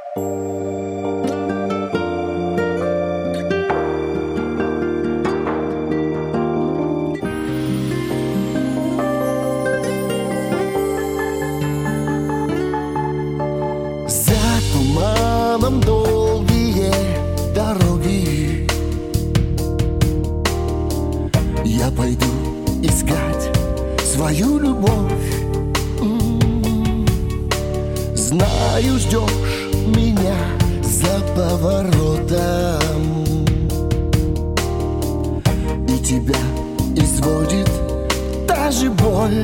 Долгие дороги я пойду искать свою любовь. Знаю, ждешь меня за поворотом, и тебя изводит та же боль.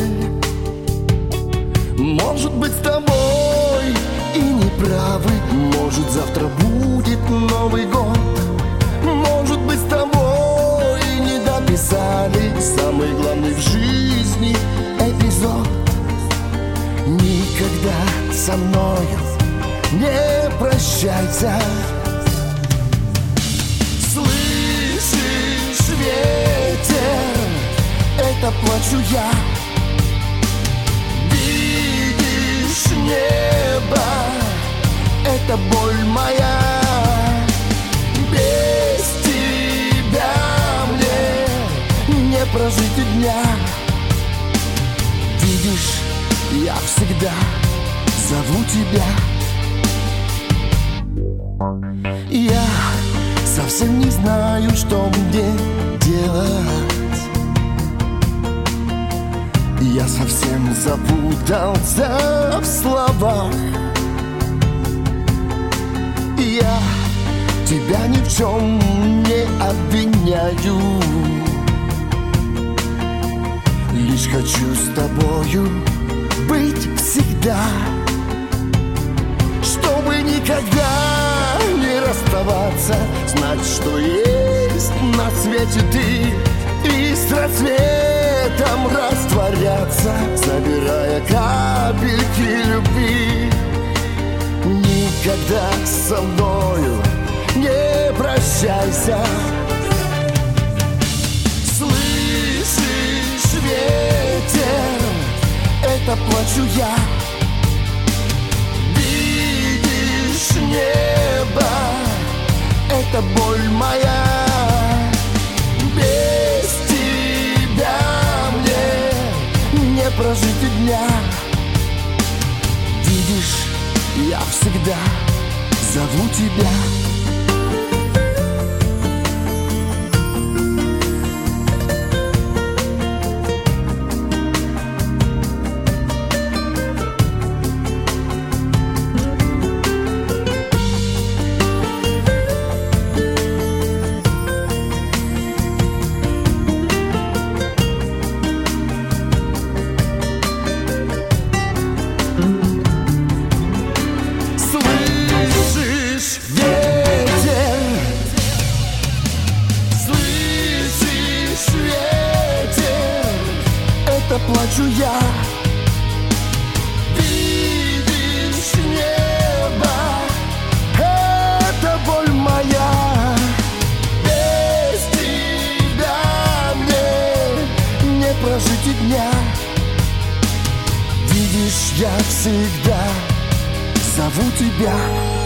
Может быть, с тобой и не правы. Может, завтра будет Новый год. Может быть, с тобой не дописали самый главный в жизни эпизод. Никогда со мною не прощайся. Слышишь ветер? Это плачу я. Небо — это боль моя. Без тебя мне не прожить и дня. Видишь, я всегда зову тебя. Я совсем не знаю, что мне делать. Я совсем запутался в словах. Я тебя ни в чем не обвиняю. Лишь хочу с тобою быть всегда, чтобы никогда не расставаться. Знать, что есть на свете ты, и с рассветом растворяться, собирая капельки любви. Никогда со мною не прощайся. Слышишь ветер? Это плачу я. Видишь небо? Это боль моя. Прожить и дня. Видишь, я всегда зову тебя. Плачу я. Видишь небо? Это боль моя. Без тебя мне не прожить и дня. Видишь, я всегда зову тебя.